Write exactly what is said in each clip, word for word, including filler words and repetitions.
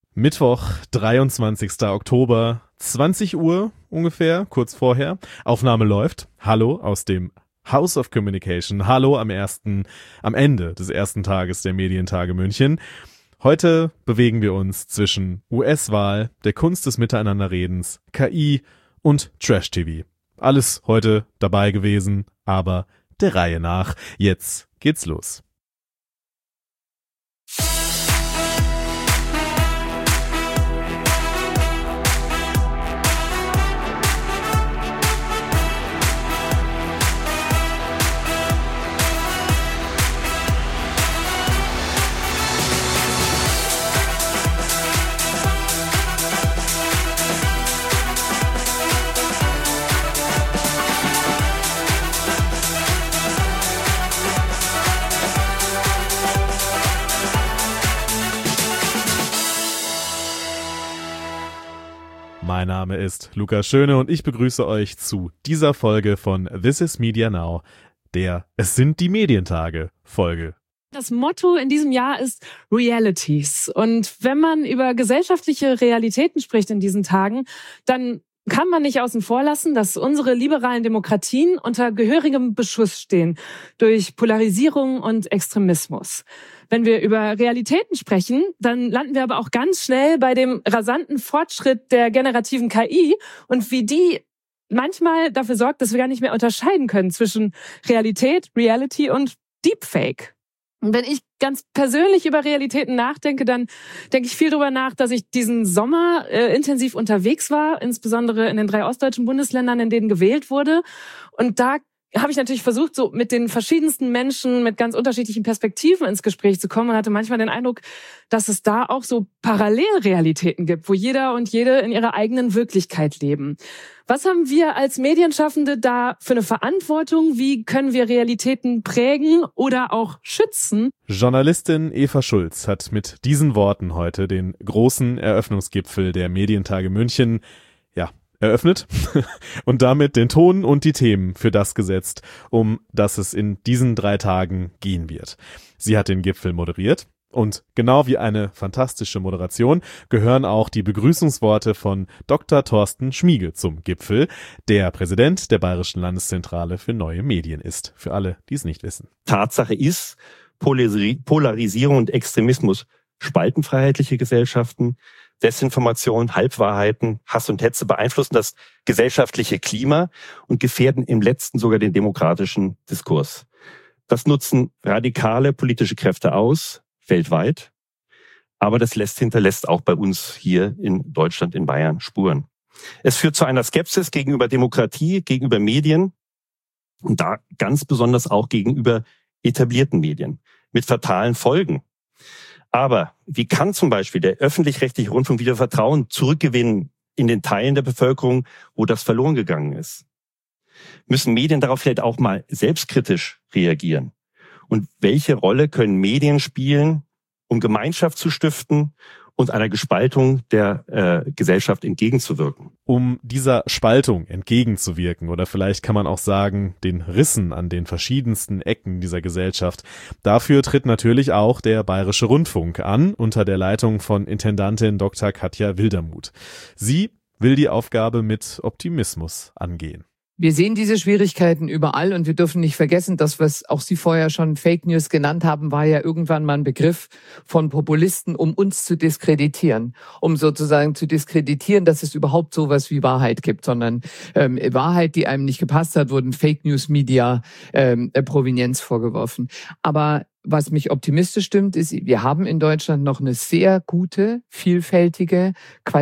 Mittwoch, dreiundzwanzigster Oktober, zwanzig Uhr ungefähr, kurz vorher. Aufnahme läuft. Hallo aus dem House of Communication. Hallo am ersten, am Ende des ersten Tages der Medientage München. Heute bewegen wir uns zwischen U S-Wahl, der Kunst des Miteinanderredens, K I und Trash-T V. Alles heute dabei gewesen, aber der Reihe nach. Jetzt geht's los. Mein Name ist Lukas Schöne und ich begrüße euch zu dieser Folge von This is Media Now, der Es sind die Medientage Folge. Das Motto in diesem Jahr ist Realities. Und wenn man über gesellschaftliche Realitäten spricht in diesen Tagen, dann kann man nicht außen vor lassen, dass unsere liberalen Demokratien unter gehörigem Beschuss stehen durch Polarisierung und Extremismus. Wenn wir über Realitäten sprechen, dann landen wir aber auch ganz schnell bei dem rasanten Fortschritt der generativen K I und wie die manchmal dafür sorgt, dass wir gar nicht mehr unterscheiden können zwischen Realität, Reality und Deepfake. Und wenn ich ganz persönlich über Realitäten nachdenke, dann denke ich viel darüber nach, dass ich diesen Sommer äh, intensiv unterwegs war, insbesondere in den drei ostdeutschen Bundesländern, in denen gewählt wurde. Und da habe ich natürlich versucht, so mit den verschiedensten Menschen mit ganz unterschiedlichen Perspektiven ins Gespräch zu kommen und hatte manchmal den Eindruck, dass es da auch so Parallelrealitäten gibt, wo jeder und jede in ihrer eigenen Wirklichkeit leben. Was haben wir als Medienschaffende da für eine Verantwortung? Wie können wir Realitäten prägen oder auch schützen? Journalistin Eva Schulz hat mit diesen Worten heute den großen Eröffnungsgipfel der Medientage München, ja, eröffnet und damit den Ton und die Themen für das gesetzt, um das es in diesen drei Tagen gehen wird. Sie hat den Gipfel moderiert und genau wie eine fantastische Moderation gehören auch die Begrüßungsworte von Doktor Thorsten Schmiege zum Gipfel, der Präsident der Bayerischen Landeszentrale für neue Medien ist, für alle, die es nicht wissen. Tatsache ist, Polarisierung und Extremismus spalten freiheitliche Gesellschaften. Desinformation, Halbwahrheiten, Hass und Hetze beeinflussen das gesellschaftliche Klima und gefährden im letzten sogar den demokratischen Diskurs. Das nutzen radikale politische Kräfte aus, weltweit. Aber das lässt, hinterlässt auch bei uns hier in Deutschland, in Bayern Spuren. Es führt zu einer Skepsis gegenüber Demokratie, gegenüber Medien und da ganz besonders auch gegenüber etablierten Medien mit fatalen Folgen. Aber wie kann zum Beispiel der öffentlich-rechtliche Rundfunk wieder Vertrauen zurückgewinnen in den Teilen der Bevölkerung, wo das verloren gegangen ist? Müssen Medien darauf vielleicht auch mal selbstkritisch reagieren? Und welche Rolle können Medien spielen, um Gemeinschaft zu stiften und einer Gespaltung der äh, Gesellschaft entgegenzuwirken? Um dieser Spaltung entgegenzuwirken oder vielleicht kann man auch sagen, den Rissen an den verschiedensten Ecken dieser Gesellschaft, dafür tritt natürlich auch der Bayerische Rundfunk an, unter der Leitung von Intendantin Doktor Katja Wildermuth. Sie will die Aufgabe mit Optimismus angehen. Wir sehen diese Schwierigkeiten überall und wir dürfen nicht vergessen, das, was auch Sie vorher schon Fake News genannt haben, war ja irgendwann mal ein Begriff von Populisten, um uns zu diskreditieren, um sozusagen zu diskreditieren, dass es überhaupt sowas wie Wahrheit gibt, sondern ähm, Wahrheit, die einem nicht gepasst hat, wurden Fake News Media ähm, Provenienz vorgeworfen. Aber was mich optimistisch stimmt, ist, wir haben in Deutschland noch eine sehr gute, vielfältige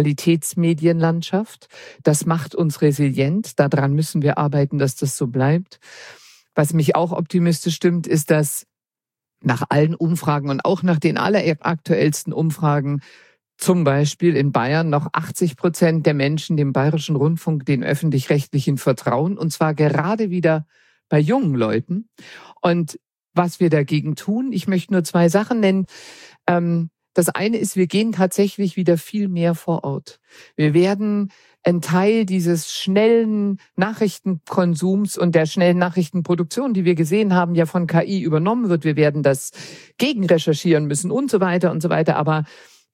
Qualitätsmedienlandschaft. Das macht uns resilient. Daran müssen wir arbeiten, dass das so bleibt. Was mich auch optimistisch stimmt, ist, dass nach allen Umfragen und auch nach den alleraktuellsten Umfragen zum Beispiel in Bayern noch achtzig Prozent der Menschen dem Bayerischen Rundfunk, den Öffentlich-Rechtlichen vertrauen. Und zwar gerade wieder bei jungen Leuten. Und was wir dagegen tun. Ich möchte nur zwei Sachen nennen. Ähm, das eine ist, wir gehen tatsächlich wieder viel mehr vor Ort. Wir werden ein Teil dieses schnellen Nachrichtenkonsums und der schnellen Nachrichtenproduktion, die wir gesehen haben, ja von K I übernommen wird. Wir werden das gegenrecherchieren müssen und so weiter und so weiter. Aber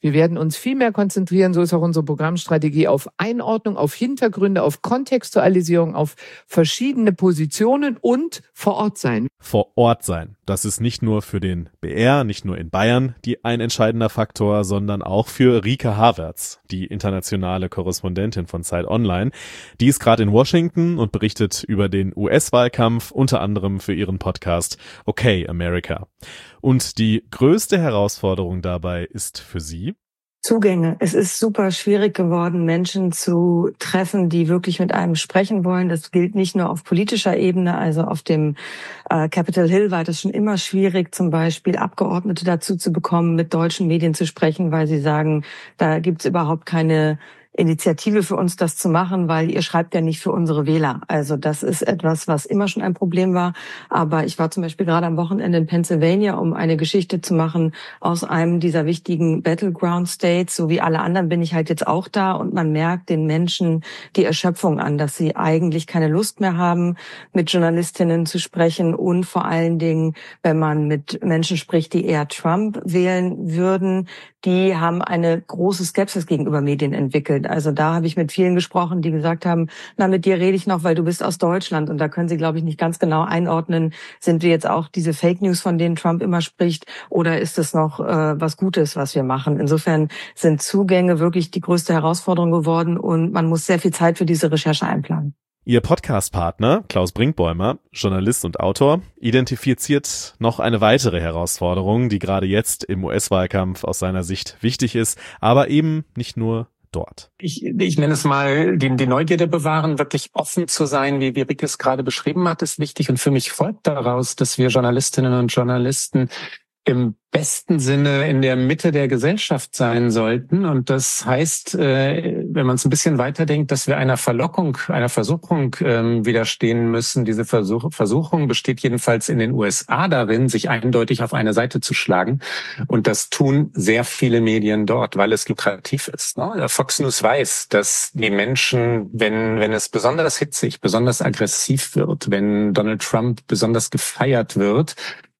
Wir werden uns viel mehr konzentrieren, so ist auch unsere Programmstrategie, auf Einordnung, auf Hintergründe, auf Kontextualisierung, auf verschiedene Positionen und vor Ort sein. Vor Ort sein. Das ist nicht nur für den B R, nicht nur in Bayern die ein entscheidender Faktor, sondern auch für Rike Havertz, die internationale Korrespondentin von Zeit Online. Die ist gerade in Washington und berichtet über den U S-Wahlkampf, unter anderem für ihren Podcast Okay America. Und die größte Herausforderung dabei ist für sie Zugänge. Es ist super schwierig geworden, Menschen zu treffen, die wirklich mit einem sprechen wollen. Das gilt nicht nur auf politischer Ebene, also auf dem äh, Capitol Hill war das schon immer schwierig, zum Beispiel Abgeordnete dazu zu bekommen, mit deutschen Medien zu sprechen, weil sie sagen, da gibt's überhaupt keine Initiative für uns, das zu machen, weil ihr schreibt ja nicht für unsere Wähler. Also das ist etwas, was immer schon ein Problem war. Aber ich war zum Beispiel gerade am Wochenende in Pennsylvania, um eine Geschichte zu machen aus einem dieser wichtigen Battleground States. So wie alle anderen bin ich halt jetzt auch da und man merkt den Menschen die Erschöpfung an, dass sie eigentlich keine Lust mehr haben, mit Journalistinnen zu sprechen und vor allen Dingen, wenn man mit Menschen spricht, die eher Trump wählen würden, die haben eine große Skepsis gegenüber Medien entwickelt. Also da habe ich mit vielen gesprochen, die gesagt haben, na, mit dir rede ich noch, weil du bist aus Deutschland. Und da können sie, glaube ich, nicht ganz genau einordnen, sind wir jetzt auch diese Fake News, von denen Trump immer spricht, oder ist es noch äh, was Gutes, was wir machen? Insofern sind Zugänge wirklich die größte Herausforderung geworden und man muss sehr viel Zeit für diese Recherche einplanen. Ihr Podcast-Partner, Klaus Brinkbäumer, Journalist und Autor, identifiziert noch eine weitere Herausforderung, die gerade jetzt im U S-Wahlkampf aus seiner Sicht wichtig ist, aber eben nicht nur dort. Ich, ich nenne es mal, die, die Neugierde bewahren, wirklich offen zu sein, wie, wie Rike es gerade beschrieben hat, ist wichtig. Und für mich folgt daraus, dass wir Journalistinnen und Journalisten im besten Sinne in der Mitte der Gesellschaft sein sollten. Und das heißt, wenn man es ein bisschen weiterdenkt, dass wir einer Verlockung, einer Versuchung widerstehen müssen. Diese Versuch, Versuchung besteht jedenfalls in den U S A darin, sich eindeutig auf eine Seite zu schlagen. Und das tun sehr viele Medien dort, weil es lukrativ ist. Fox News weiß, dass die Menschen, wenn, wenn es besonders hitzig, besonders aggressiv wird, wenn Donald Trump besonders gefeiert wird,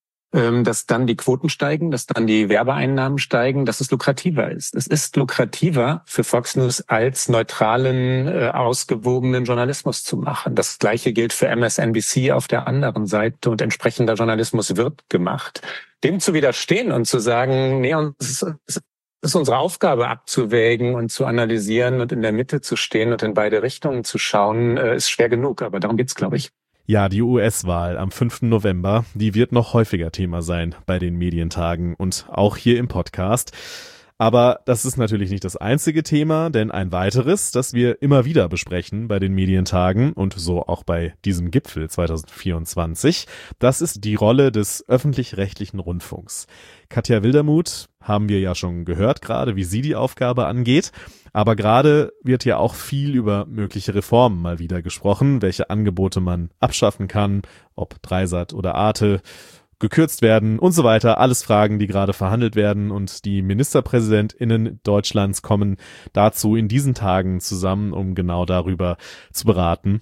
dass dann die Quoten steigen, dass dann die Werbeeinnahmen steigen, dass es lukrativer ist. Es ist lukrativer für Fox News als neutralen, äh, ausgewogenen Journalismus zu machen. Das Gleiche gilt für M S N B C auf der anderen Seite und entsprechender Journalismus wird gemacht. Dem zu widerstehen und zu sagen, nee, uns es ist unsere Aufgabe abzuwägen und zu analysieren und in der Mitte zu stehen und in beide Richtungen zu schauen, äh, ist schwer genug. Aber darum geht's, glaube ich. Ja, die U S-Wahl am fünften November, die wird noch häufiger Thema sein bei den Medientagen und auch hier im Podcast. Aber das ist natürlich nicht das einzige Thema, denn ein weiteres, das wir immer wieder besprechen bei den Medientagen und so auch bei diesem Gipfel zwanzig vierundzwanzig, das ist die Rolle des öffentlich-rechtlichen Rundfunks. Katja Wildermuth haben wir ja schon gehört gerade, wie sie die Aufgabe angeht. Aber gerade wird ja auch viel über mögliche Reformen mal wieder gesprochen, welche Angebote man abschaffen kann, ob Dreisat oder Arte gekürzt werden und so weiter. Alles Fragen, die gerade verhandelt werden und die MinisterpräsidentInnen Deutschlands kommen dazu in diesen Tagen zusammen, um genau darüber zu beraten.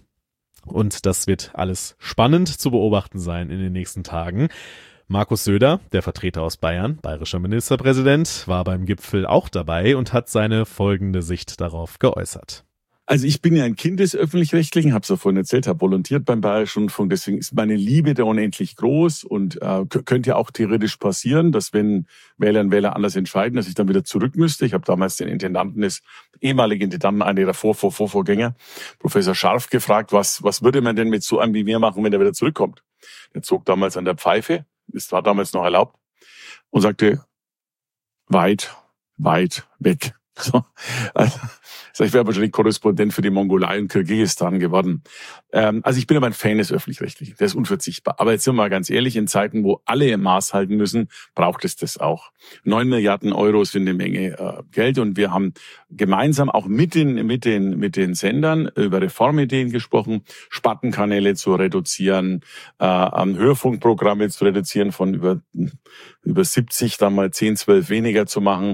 Und das wird alles spannend zu beobachten sein in den nächsten Tagen. Markus Söder, der Vertreter aus Bayern, bayerischer Ministerpräsident, war beim Gipfel auch dabei und hat seine folgende Sicht darauf geäußert. Also ich bin ja ein Kind des Öffentlich-Rechtlichen, habe es ja vorhin erzählt, habe volontiert beim Bayerischen Rundfunk, deswegen ist meine Liebe da unendlich groß und äh, könnte ja auch theoretisch passieren, dass wenn Wählerinnen und Wähler anders entscheiden, dass ich dann wieder zurück müsste. Ich habe damals den Intendanten des ehemaligen Intendanten, einer der Vor vor vor Vorgänger, Professor Scharf, gefragt, was was würde man denn mit so einem wie mir machen, wenn er wieder zurückkommt? Er zog damals an der Pfeife, das war damals noch erlaubt, und sagte, weit, weit weg. So, also, ich wäre wahrscheinlich Korrespondent für die Mongolei und Kirgisistan geworden. Ähm, also ich bin aber ein Fan des Öffentlich-Rechtlichen, der ist unverzichtbar. Aber jetzt sind wir mal ganz ehrlich, in Zeiten, wo alle im Maß halten müssen, braucht es das auch. Neun Milliarden Euro sind eine Menge äh, Geld und wir haben gemeinsam auch mit den, mit den, mit den Sendern über Reformideen gesprochen, Spartenkanäle zu reduzieren, äh, Hörfunkprogramme zu reduzieren von über, über siebzig, dann mal zehn, zwölf weniger zu machen.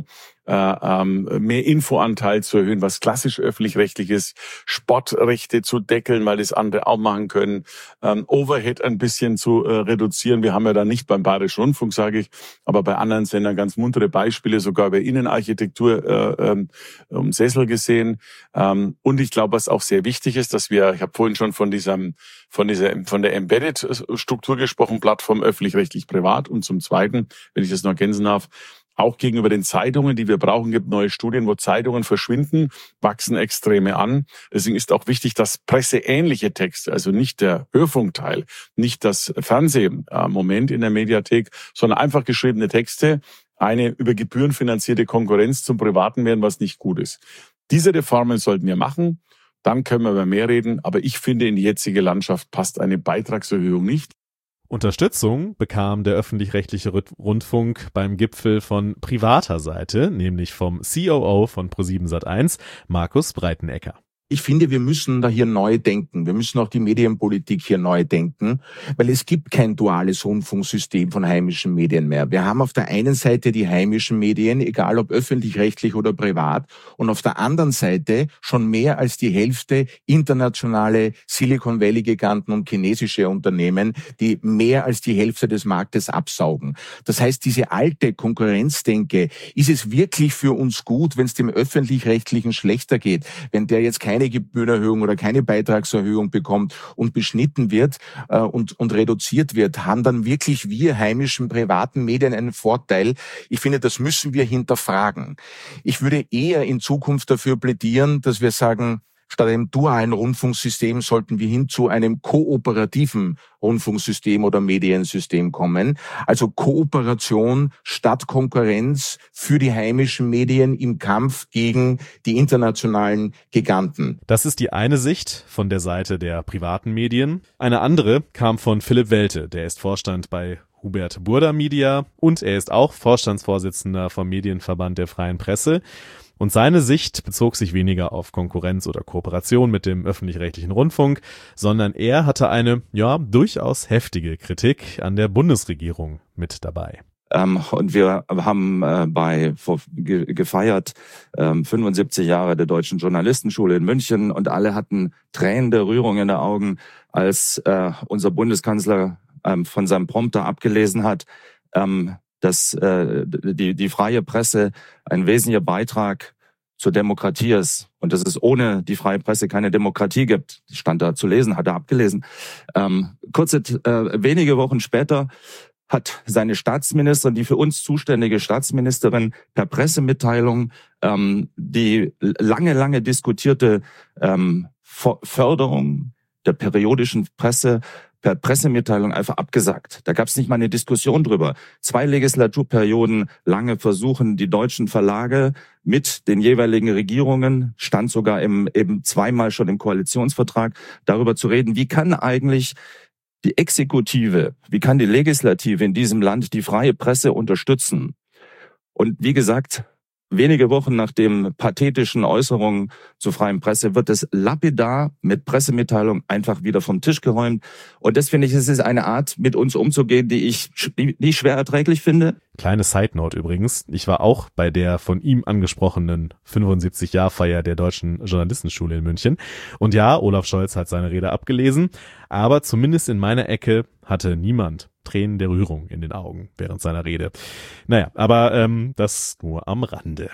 äh, ähm, mehr Infoanteil zu erhöhen, was klassisch öffentlich-rechtlich ist, Sportrechte zu deckeln, weil das andere auch machen können, ähm, Overhead ein bisschen zu äh, reduzieren. Wir haben ja da nicht beim Bayerischen Rundfunk, sage ich, aber bei anderen Sendern ganz muntere Beispiele, sogar bei Innenarchitektur äh, ähm, um Sessel gesehen. Ähm, und ich glaube, was auch sehr wichtig ist, dass wir, ich habe vorhin schon von diesem, von dieser, von der Embedded-Struktur gesprochen, Plattform öffentlich-rechtlich privat. Und zum Zweiten, wenn ich das noch ergänzen darf, auch gegenüber den Zeitungen, die wir brauchen, gibt neue Studien, wo Zeitungen verschwinden, wachsen Extreme an. Deswegen ist auch wichtig, dass presseähnliche Texte, also nicht der Hörfunkteil, nicht das Fernsehmoment in der Mediathek, sondern einfach geschriebene Texte, eine über Gebühren finanzierte Konkurrenz zum Privaten werden, was nicht gut ist. Diese Reformen sollten wir machen, dann können wir über mehr reden. Aber ich finde, in die jetzige Landschaft passt eine Beitragserhöhung nicht. Unterstützung bekam der öffentlich-rechtliche Rundfunk beim Gipfel von privater Seite, nämlich vom C O O von ProSieben Sat eins, Markus Breitenecker. Ich finde, wir müssen da hier neu denken. Wir müssen auch die Medienpolitik hier neu denken, weil es gibt kein duales Rundfunksystem von heimischen Medien mehr. Wir haben auf der einen Seite die heimischen Medien, egal ob öffentlich-rechtlich oder privat, und auf der anderen Seite schon mehr als die Hälfte internationale Silicon Valley-Giganten und chinesische Unternehmen, die mehr als die Hälfte des Marktes absaugen. Das heißt, diese alte Konkurrenzdenke, ist es wirklich für uns gut, wenn es dem öffentlich-rechtlichen schlechter geht, wenn der jetzt keine keine Gebührenerhöhung oder keine Beitragserhöhung bekommt und beschnitten wird äh, und, und reduziert wird, haben dann wirklich wir heimischen privaten Medien einen Vorteil? Ich finde, das müssen wir hinterfragen. Ich würde eher in Zukunft dafür plädieren, dass wir sagen, statt einem dualen Rundfunksystem sollten wir hin zu einem kooperativen Rundfunksystem oder Mediensystem kommen. Also Kooperation statt Konkurrenz für die heimischen Medien im Kampf gegen die internationalen Giganten. Das ist die eine Sicht von der Seite der privaten Medien. Eine andere kam von Philipp Welte, der ist Vorstand bei Hubert Burda Media und er ist auch Vorstandsvorsitzender vom Medienverband der Freien Presse. Und seine Sicht bezog sich weniger auf Konkurrenz oder Kooperation mit dem öffentlich-rechtlichen Rundfunk, sondern er hatte eine, ja, durchaus heftige Kritik an der Bundesregierung mit dabei. Ähm, und wir haben äh, bei vor, ge, gefeiert ähm, fünfundsiebzig Jahre der Deutschen Journalistenschule in München und alle hatten Tränen der Rührung in den Augen, als äh, unser Bundeskanzler ähm, von seinem Prompter abgelesen hat, ähm, dass äh, die, die freie Presse ein wesentlicher Beitrag zur Demokratie ist und dass es ohne die freie Presse keine Demokratie gibt. Stand da zu lesen, hat er abgelesen. Ähm, kurze, äh, wenige Wochen später hat seine Staatsministerin, die für uns zuständige Staatsministerin, per Pressemitteilung ähm, die lange, lange diskutierte ähm, Förderung der periodischen Presse per Pressemitteilung einfach abgesagt. Da gab es nicht mal eine Diskussion drüber. Zwei Legislaturperioden lange versuchen die deutschen Verlage mit den jeweiligen Regierungen, stand sogar im, eben zweimal schon im Koalitionsvertrag, darüber zu reden, wie kann eigentlich die Exekutive, wie kann die Legislative in diesem Land die freie Presse unterstützen? Und wie gesagt, wenige Wochen nach den pathetischen Äußerungen zur freien Presse wird es lapidar mit Pressemitteilung einfach wieder vom Tisch geräumt. Und das finde ich, es ist eine Art, mit uns umzugehen, die ich, die ich schwer erträglich finde. Kleine Side-Note übrigens. Ich war auch bei der von ihm angesprochenen fünfundsiebzig-Jahr-Feier der Deutschen Journalistenschule in München. Und ja, Olaf Scholz hat seine Rede abgelesen. Aber zumindest in meiner Ecke hatte niemand Tränen der Rührung in den Augen während seiner Rede. Naja, aber ähm, das nur am Rande.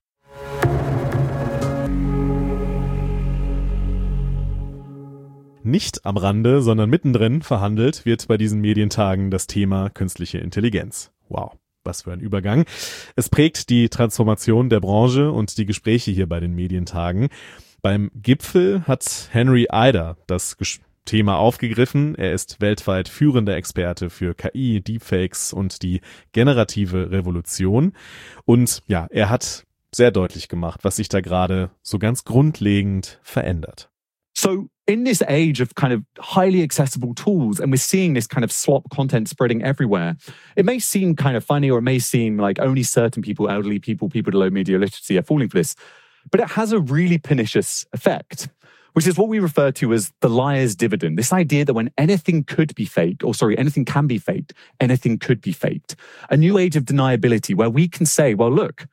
Nicht am Rande, sondern mittendrin verhandelt wird bei diesen Medientagen das Thema künstliche Intelligenz. Wow, was für ein Übergang. Es prägt die Transformation der Branche und die Gespräche hier bei den Medientagen. Beim Gipfel hat Henry Eider das Gespräch Thema aufgegriffen. Er ist weltweit führender Experte für K I, Deepfakes und die generative Revolution. Und ja, er hat sehr deutlich gemacht, was sich da gerade so ganz grundlegend verändert. So in this age of kind of highly accessible tools, and we're seeing this kind of slop content spreading everywhere, it may seem kind of funny or it may seem like only certain people, elderly people, people with low media literacy are falling for this. But it has a really pernicious effect, which is what we refer to as the liar's dividend. This idea that when anything could be faked, or sorry, anything can be faked, anything could be faked. A new age of deniability where we can say, well, look,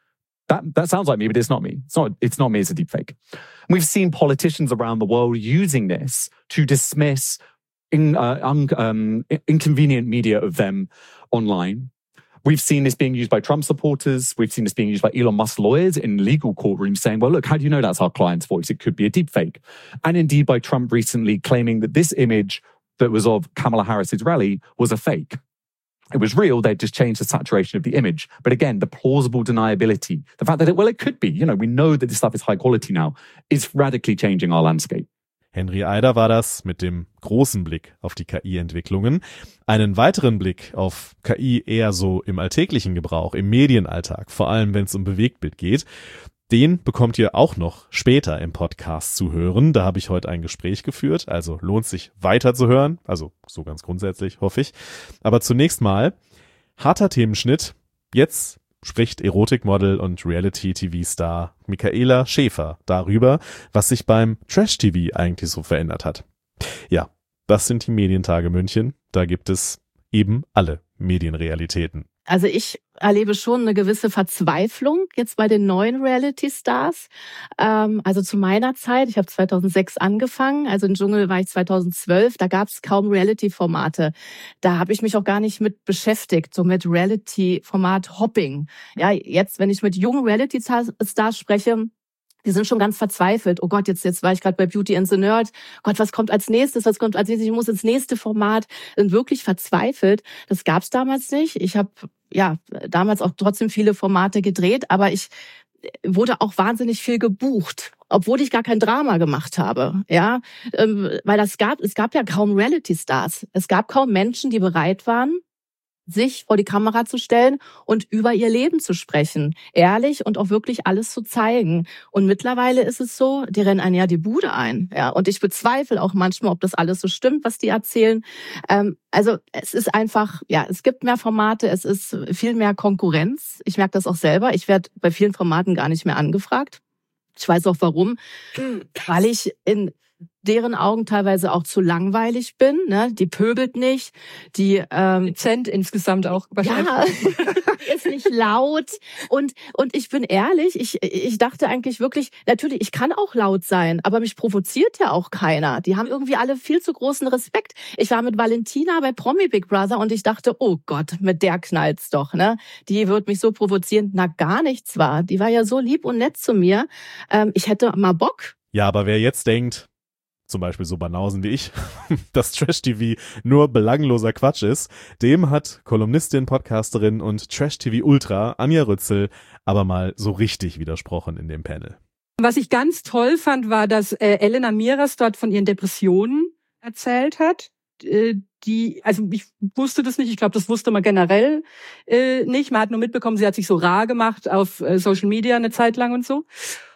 that, that sounds like me, but it's not me. It's not, it's not me, it's a deepfake. We've seen politicians around the world using this to dismiss in, uh, un, um, inconvenient media of them online. We've seen this being used by Trump supporters. We've seen this being used by Elon Musk lawyers in legal courtrooms saying, well, look, how do you know that's our client's voice? It could be a deepfake. And indeed by Trump recently claiming that this image that was of Kamala Harris's rally was a fake. It was real, they'd just changed the saturation of the image. But again, the plausible deniability, the fact that, it, well, it could be, you know, we know that this stuff is high quality now, is radically changing our landscape. Henry Eider war das mit dem großen Blick auf die K I-Entwicklungen. Einen weiteren Blick auf K I eher so im alltäglichen Gebrauch, im Medienalltag, vor allem wenn es um Bewegtbild geht, den bekommt ihr auch noch später im Podcast zu hören. Da habe ich heute ein Gespräch geführt, also lohnt sich weiter zu hören, also so ganz grundsätzlich, hoffe ich. Aber zunächst mal harter Themenschnitt. Jetzt spricht Erotikmodel und Reality-T V-Star Michaela Schäfer darüber, was sich beim Trash-T V eigentlich so verändert hat. Ja, das sind die Medientage München. Da gibt es eben alle Medienrealitäten. Also ich erlebe schon eine gewisse Verzweiflung jetzt bei den neuen Reality-Stars. Ähm, also zu meiner Zeit, ich habe zweitausendsechs angefangen, also im Dschungel war ich zweitausendzwölf, da gab es kaum Reality-Formate. Da habe ich mich auch gar nicht mit beschäftigt, so mit Reality-Format-Hopping. Ja, jetzt, wenn ich mit jungen Reality-Stars spreche, die sind schon ganz verzweifelt. Oh Gott, jetzt jetzt war ich gerade bei Beauty and the Nerd. Gott, was kommt als nächstes? Was kommt als nächstes? Ich muss ins nächste Format. Sind wirklich verzweifelt. Das gab's damals nicht. Ich habe ja damals auch trotzdem viele Formate gedreht, aber ich wurde auch wahnsinnig viel gebucht, obwohl ich gar kein Drama gemacht habe. Ja, ähm, weil das gab es gab ja kaum Reality-Stars. Es gab kaum Menschen, die bereit waren, sich vor die Kamera zu stellen und über ihr Leben zu sprechen. Ehrlich und auch wirklich alles zu zeigen. Und mittlerweile ist es so, die rennen einem ja die Bude ein. Ja, und ich bezweifle auch manchmal, ob das alles so stimmt, was die erzählen. Ähm, also es ist einfach, ja, es gibt mehr Formate, es ist viel mehr Konkurrenz. Ich merke das auch selber. Ich werde bei vielen Formaten gar nicht mehr angefragt. Ich weiß auch warum. Weil ich in deren Augen teilweise auch zu langweilig bin, ne? Die pöbelt nicht, die ähm, dezent insgesamt auch ja, ist nicht laut und und ich bin ehrlich, ich ich dachte eigentlich wirklich, natürlich, ich kann auch laut sein, aber mich provoziert ja auch keiner. Die haben irgendwie alle viel zu großen Respekt. Ich war mit Valentina bei Promi Big Brother und ich dachte, oh Gott, mit der knallt's doch, ne? Die wird mich so provozieren, na gar nichts war. Die war ja so lieb und nett zu mir. Ähm, ich hätte mal Bock. Ja, aber wer jetzt denkt, zum Beispiel so Banausen wie ich, dass Trash-T V nur belangloser Quatsch ist, dem hat Kolumnistin, Podcasterin und Trash-T V-Ultra Anja Rützel aber mal so richtig widersprochen in dem Panel. Was ich ganz toll fand, war, dass äh, Elena Miras dort von ihren Depressionen erzählt hat. Äh, die, also ich wusste das nicht, ich glaube, das wusste man generell äh, nicht. Man hat nur mitbekommen, sie hat sich so rar gemacht auf äh, Social Media eine Zeit lang und so.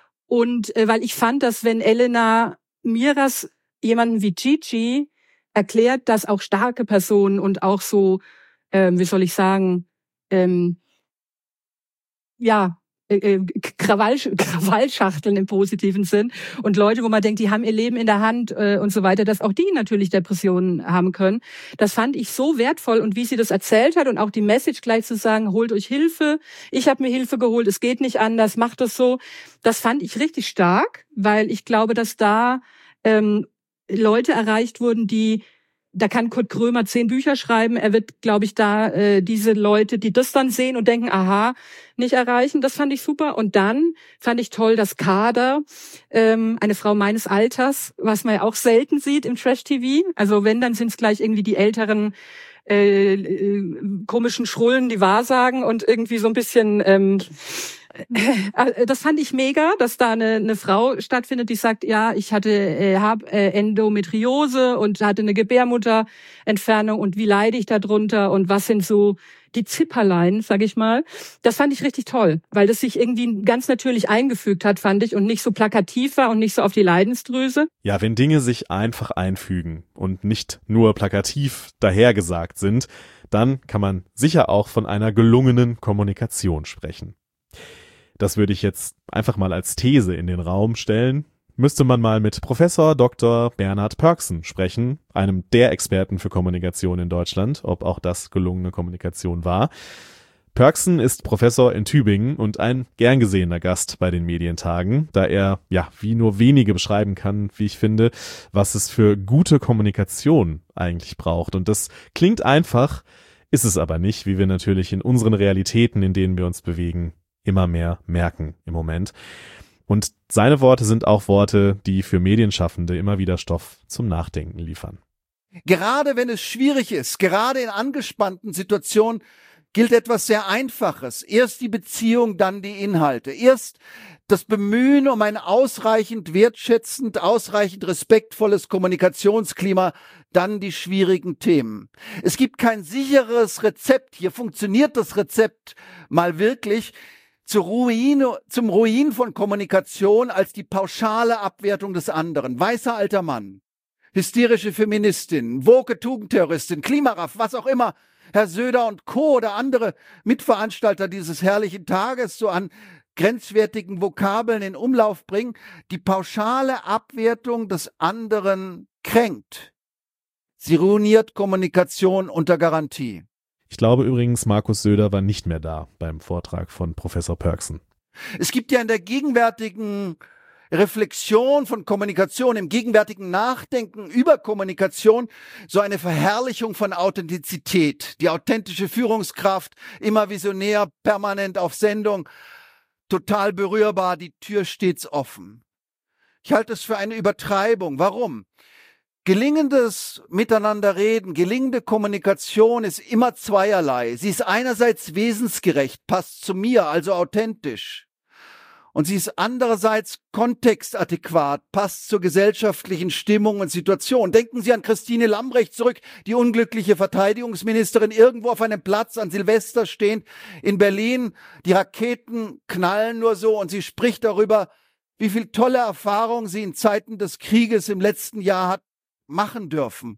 Und äh, weil ich fand, dass wenn Elena Miras jemanden wie Gigi erklärt, dass auch starke Personen und auch so, ähm, wie soll ich sagen, ähm, ja, äh, Krawall, Krawallschachteln im positiven Sinn und Leute, wo man denkt, die haben ihr Leben in der Hand äh, und so weiter, dass auch die natürlich Depressionen haben können. Das fand ich so wertvoll und wie sie das erzählt hat und auch die Message gleich zu sagen, holt euch Hilfe, ich habe mir Hilfe geholt, es geht nicht anders, macht das so. Das fand ich richtig stark, weil ich glaube, dass da ähm, Leute erreicht wurden, die, da kann Kurt Krömer zehn Bücher schreiben, er wird, glaube ich, da äh, diese Leute, die das dann sehen und denken, aha, nicht erreichen, das fand ich super. Und dann fand ich toll, dass Kader, ähm, eine Frau meines Alters, was man ja auch selten sieht im Trash-T V, also wenn, dann sind es gleich irgendwie die älteren äh, äh, komischen Schrullen, die Wahrsagen und irgendwie so ein bisschen... Ähm, das fand ich mega, dass da eine, eine Frau stattfindet, die sagt, ja, ich hatte äh, habe äh, Endometriose und hatte eine Gebärmutterentfernung und wie leide ich da drunter und was sind so die Zipperlein, sag ich mal. Das fand ich richtig toll, weil das sich irgendwie ganz natürlich eingefügt hat, fand ich, und nicht so plakativ war und nicht so auf die Leidensdrüse. Ja, wenn Dinge sich einfach einfügen und nicht nur plakativ dahergesagt sind, dann kann man sicher auch von einer gelungenen Kommunikation sprechen. Das würde ich jetzt einfach mal als These in den Raum stellen. Müsste man mal mit Professor Doktor Bernhard Pörksen sprechen, einem der Experten für Kommunikation in Deutschland, ob auch das gelungene Kommunikation war. Pörksen ist Professor in Tübingen und ein gern gesehener Gast bei den Medientagen, da er, ja, wie nur wenige beschreiben kann, wie ich finde, was es für gute Kommunikation eigentlich braucht. Und das klingt einfach, ist es aber nicht, wie wir natürlich in unseren Realitäten, in denen wir uns bewegen, immer mehr merken im Moment. Und seine Worte sind auch Worte, die für Medienschaffende immer wieder Stoff zum Nachdenken liefern. Gerade wenn es schwierig ist, gerade in angespannten Situationen, gilt etwas sehr Einfaches. Erst die Beziehung, dann die Inhalte. Erst das Bemühen um ein ausreichend wertschätzend, ausreichend respektvolles Kommunikationsklima, dann die schwierigen Themen. Es gibt kein sicheres Rezept. Hier funktioniert das Rezept mal wirklich zur Ruin, zum Ruin von Kommunikation als die pauschale Abwertung des anderen. Weißer alter Mann, hysterische Feministin, woke Tugendterroristin, Klimaraff, was auch immer Herr Söder und Co. oder andere Mitveranstalter dieses herrlichen Tages so an grenzwertigen Vokabeln in Umlauf bringen, die pauschale Abwertung des anderen kränkt. Sie ruiniert Kommunikation unter Garantie. Ich glaube übrigens, Markus Söder war nicht mehr da beim Vortrag von Professor Pörksen. Es gibt ja in der gegenwärtigen Reflexion von Kommunikation, im gegenwärtigen Nachdenken über Kommunikation so eine Verherrlichung von Authentizität. Die authentische Führungskraft, immer visionär, permanent auf Sendung, total berührbar, die Tür stets offen. Ich halte es für eine Übertreibung. Warum? Gelingendes Miteinanderreden, gelingende Kommunikation ist immer zweierlei. Sie ist einerseits wesensgerecht, passt zu mir, also authentisch. Und sie ist andererseits kontextadäquat, passt zur gesellschaftlichen Stimmung und Situation. Denken Sie an Christine Lambrecht zurück, die unglückliche Verteidigungsministerin, irgendwo auf einem Platz an Silvester stehend in Berlin. Die Raketen knallen nur so und sie spricht darüber, wie viel tolle Erfahrungen sie in Zeiten des Krieges im letzten Jahr hat machen dürfen.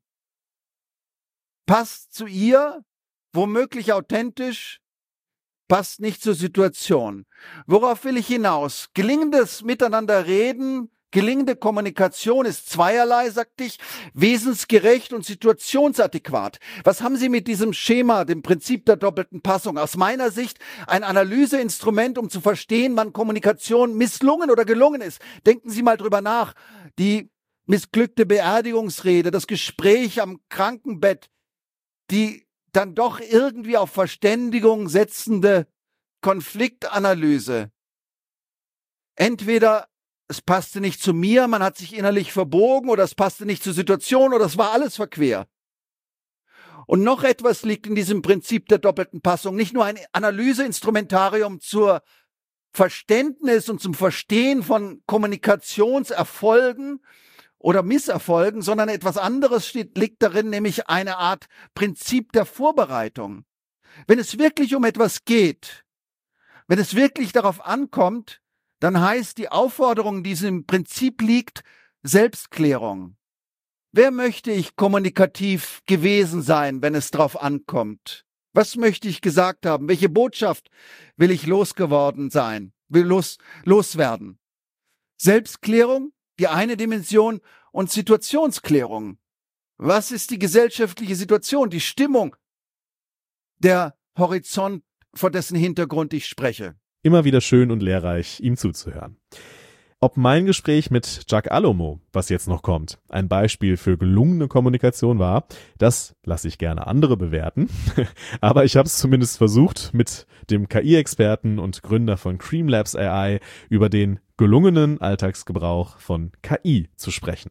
Passt zu ihr, womöglich authentisch, passt nicht zur Situation. Worauf will ich hinaus? Gelingendes Miteinanderreden, gelingende Kommunikation ist zweierlei, sagte ich, wesensgerecht und situationsadäquat. Was haben Sie mit diesem Schema, dem Prinzip der doppelten Passung? Aus meiner Sicht ein Analyseinstrument, um zu verstehen, wann Kommunikation misslungen oder gelungen ist. Denken Sie mal drüber nach. Die missglückte Beerdigungsrede, das Gespräch am Krankenbett, die dann doch irgendwie auf Verständigung setzende Konfliktanalyse. Entweder es passte nicht zu mir, man hat sich innerlich verbogen, oder es passte nicht zur Situation, oder es war alles verquer. Und noch etwas liegt in diesem Prinzip der doppelten Passung. Nicht nur ein Analyseinstrumentarium zur Verständnis und zum Verstehen von Kommunikationserfolgen oder Misserfolgen, sondern etwas anderes steht, liegt darin, nämlich eine Art Prinzip der Vorbereitung. Wenn es wirklich um etwas geht, wenn es wirklich darauf ankommt, dann heißt die Aufforderung, die im Prinzip liegt, Selbstklärung. Wer möchte ich kommunikativ gewesen sein, wenn es darauf ankommt? Was möchte ich gesagt haben? Welche Botschaft will ich losgeworden sein, will los, loswerden? Selbstklärung, die eine Dimension, und Situationsklärung. Was ist die gesellschaftliche Situation, die Stimmung, der Horizont, vor dessen Hintergrund ich spreche? Immer wieder schön und lehrreich, ihm zuzuhören. Ob mein Gespräch mit Jacques Alomo, was jetzt noch kommt, ein Beispiel für gelungene Kommunikation war, das lasse ich gerne andere bewerten. Aber ich habe es zumindest versucht, mit dem K I-Experten und Gründer von Creamlabs A I über den gelungenen Alltagsgebrauch von K I zu sprechen.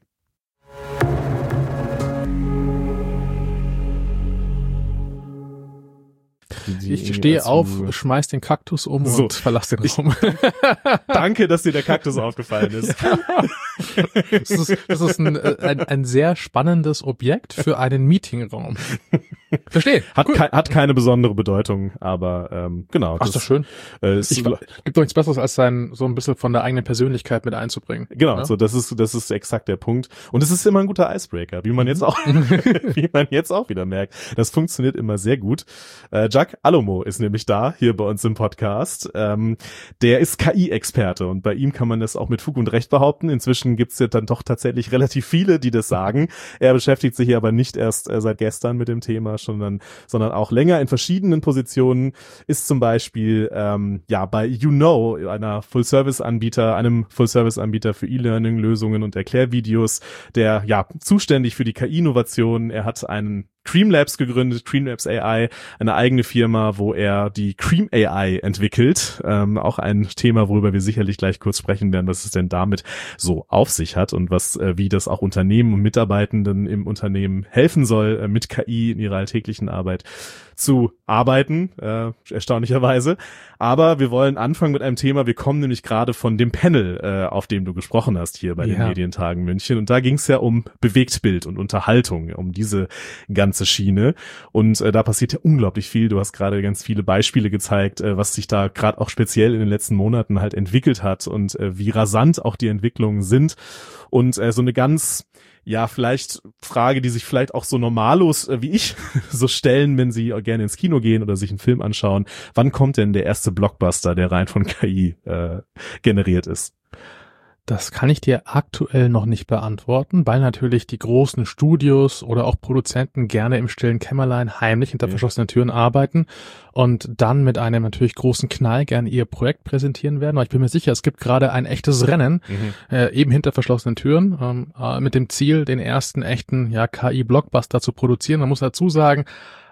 Die ich stehe auf, schmeiß den Kaktus um so. und verlasse den Raum. Danke, dass dir der Kaktus aufgefallen ist. Das ist, das ist ein, ein, ein sehr spannendes Objekt für einen Meetingraum. Verstehe. Hat, cool. ke- hat keine besondere Bedeutung, aber ähm, genau. Ach, das ist doch schön. Äh, es ich, gibt doch nichts Besseres, als sein, so ein bisschen von der eigenen Persönlichkeit mit einzubringen. Genau, ja? so das ist das ist exakt der Punkt. Und es ist immer ein guter Icebreaker, wie man jetzt auch wie man jetzt auch wieder merkt. Das funktioniert immer sehr gut. Äh, Jacques Alomo ist nämlich da, hier bei uns im Podcast. Ähm, der ist K I-Experte und bei ihm kann man das auch mit Fug und Recht behaupten. Inzwischen gibt's ja dann doch tatsächlich relativ viele, die das sagen. Er beschäftigt sich hier aber nicht erst äh, seit gestern mit dem Thema, äh, schon dann, sondern auch länger in verschiedenen Positionen, ist zum Beispiel ähm, ja bei YouKnow, einer Full-Service-Anbieter, einem Full-Service-Anbieter für E-Learning-Lösungen und Erklärvideos, der ja zuständig für die K I-Innovation. Er hat einen Creamlabs gegründet, Creamlabs A I, eine eigene Firma, wo er die Cream A I entwickelt. Ähm, auch ein Thema, worüber wir sicherlich gleich kurz sprechen werden, was es denn damit so auf sich hat und was, äh, wie das auch Unternehmen und Mitarbeitenden im Unternehmen helfen soll, äh, mit K I in ihrer alltäglichen Arbeit zu arbeiten, äh, erstaunlicherweise. Aber wir wollen anfangen mit einem Thema, wir kommen nämlich gerade von dem Panel, äh, auf dem du gesprochen hast hier bei ja. den Medientagen München. Und da ging es ja um Bewegtbild und Unterhaltung, um diese ganze Schiene. Und äh, da passiert ja unglaublich viel. Du hast gerade ganz viele Beispiele gezeigt, äh, was sich da gerade auch speziell in den letzten Monaten halt entwickelt hat und äh, wie rasant auch die Entwicklungen sind. Und äh, so eine ganz ja, vielleicht Frage, die sich vielleicht auch so normalos äh, wie ich so stellen, wenn sie gerne ins Kino gehen oder sich einen Film anschauen. Wann kommt denn der erste Blockbuster, der rein von K I äh, generiert ist? Das kann ich dir aktuell noch nicht beantworten, weil natürlich die großen Studios oder auch Produzenten gerne im stillen Kämmerlein heimlich hinter ja. verschlossenen Türen arbeiten und dann mit einem natürlich großen Knall gerne ihr Projekt präsentieren werden. Aber ich bin mir sicher, es gibt gerade ein echtes Rennen, mhm. äh, eben hinter verschlossenen Türen, ähm, äh, mit dem Ziel, den ersten echten ja K I-Blockbuster zu produzieren. Man muss dazu sagen,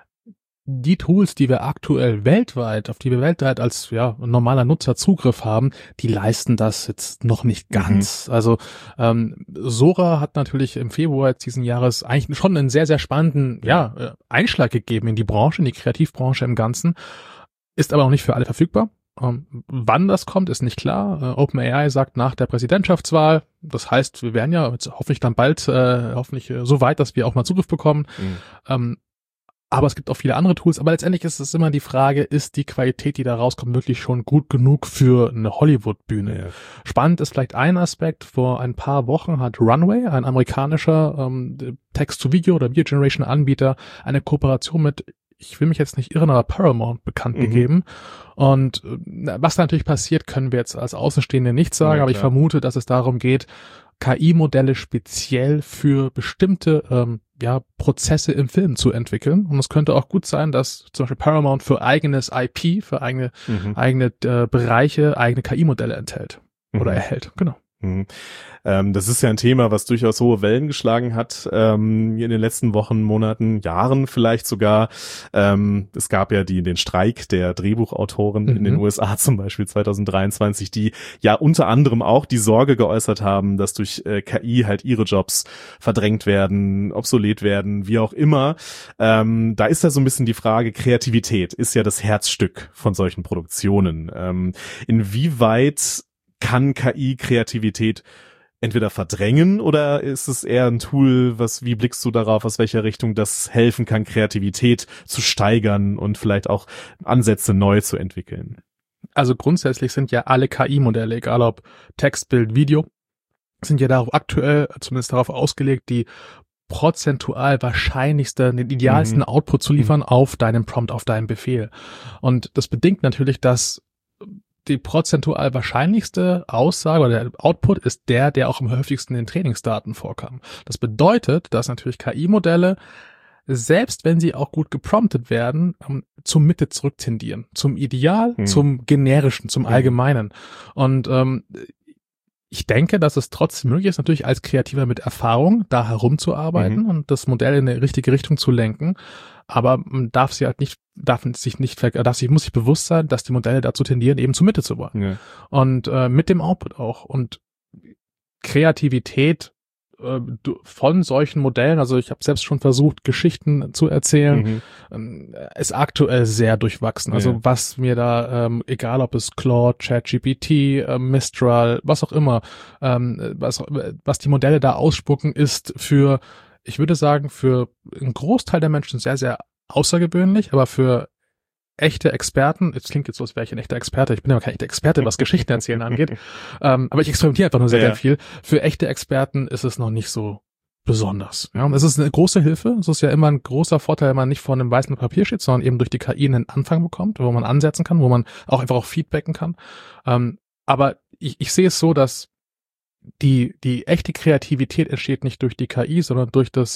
die Tools, die wir aktuell weltweit, auf die wir weltweit als ja normaler Nutzer Zugriff haben, die leisten das jetzt noch nicht ganz. Mhm. Also ähm, Sora hat natürlich im Februar jetzt diesen Jahres eigentlich schon einen sehr, sehr spannenden ja Einschlag gegeben in die Branche, in die Kreativbranche im Ganzen, ist aber noch nicht für alle verfügbar. Ähm, wann das kommt, ist nicht klar. Äh, OpenAI sagt nach der Präsidentschaftswahl, das heißt, wir werden ja jetzt hoffentlich dann bald, äh, hoffentlich äh, so weit, dass wir auch mal Zugriff bekommen. Mhm. Ähm, Aber es gibt auch viele andere Tools. Aber letztendlich ist es immer die Frage, ist die Qualität, die da rauskommt, wirklich schon gut genug für eine Hollywood-Bühne? Ja. Spannend ist vielleicht ein Aspekt. Vor ein paar Wochen hat Runway, ein amerikanischer ähm, Text-to-Video- oder Video-Generation-Anbieter, eine Kooperation mit, ich will mich jetzt nicht irren, aber Paramount bekannt mhm. gegeben. Und äh, was da natürlich passiert, können wir jetzt als Außenstehende nicht sagen. Ja, aber ich vermute, dass es darum geht, K I-Modelle speziell für bestimmte ähm, ja, Prozesse im Film zu entwickeln. Und es könnte auch gut sein, dass zum Beispiel Paramount für eigenes I P, für eigene mhm. eigene äh, Bereiche, eigene K I-Modelle enthält oder mhm. erhält. Genau. Mhm. Ähm, das ist ja ein Thema, was durchaus hohe Wellen geschlagen hat ähm, in den letzten Wochen, Monaten, Jahren vielleicht sogar. Ähm, es gab ja die den Streik der Drehbuchautoren mhm. in den U S A zum Beispiel zwanzig dreiundzwanzig, die ja unter anderem auch die Sorge geäußert haben, dass durch äh, K I halt ihre Jobs verdrängt werden, obsolet werden, wie auch immer. Ähm, da ist ja so ein bisschen die Frage, Kreativität ist ja das Herzstück von solchen Produktionen. Ähm, inwieweit kann K I Kreativität entweder verdrängen oder ist es eher ein Tool, was, wie blickst du darauf, aus welcher Richtung das helfen kann, Kreativität zu steigern und vielleicht auch Ansätze neu zu entwickeln? Also grundsätzlich sind ja alle K I-Modelle, egal ob Text, Bild, Video, sind ja darauf aktuell, zumindest darauf ausgelegt, die prozentual wahrscheinlichste, den idealsten mhm. Output zu liefern mhm. auf deinem Prompt, auf deinem Befehl. Und das bedingt natürlich, dass die prozentual wahrscheinlichste Aussage oder der Output ist der, der auch am häufigsten in den Trainingsdaten vorkam. Das bedeutet, dass natürlich K I-Modelle, selbst wenn sie auch gut gepromptet werden, zum Mitte zurücktendieren. Zum Ideal, hm. zum Generischen, zum Allgemeinen. Und ähm, ich denke, dass es trotzdem möglich ist, natürlich als Kreativer mit Erfahrung da herumzuarbeiten mhm. und das Modell in die richtige Richtung zu lenken. Aber man darf sie halt nicht, darf sich nicht, darf sich, muss sich bewusst sein, dass die Modelle dazu tendieren, eben zur Mitte zu wollen. Ja. Und äh, mit dem Output auch. Und Kreativität äh, von solchen Modellen, also ich habe selbst schon versucht, Geschichten zu erzählen, mhm. äh, ist aktuell sehr durchwachsen. Also ja. was mir da, ähm, egal ob es Claude, ChatGPT, äh, Mistral, was auch immer, ähm, was, was die Modelle da ausspucken, ist für, ich würde sagen, für einen Großteil der Menschen sehr, sehr außergewöhnlich, aber für echte Experten, es klingt jetzt so, als wäre ich ein echter Experte, ich bin aber kein echter Experte, was Geschichten erzählen angeht, ähm, aber ich experimentiere einfach nur sehr, ja. sehr viel. Für echte Experten ist es noch nicht so besonders. Ja, es ist eine große Hilfe, es ist ja immer ein großer Vorteil, wenn man nicht vor einem weißen Papier steht, sondern eben durch die K I einen Anfang bekommt, wo man ansetzen kann, wo man auch einfach auch feedbacken kann. Ähm, aber ich, ich sehe es so, dass die die echte Kreativität entsteht nicht durch die K I, sondern durch das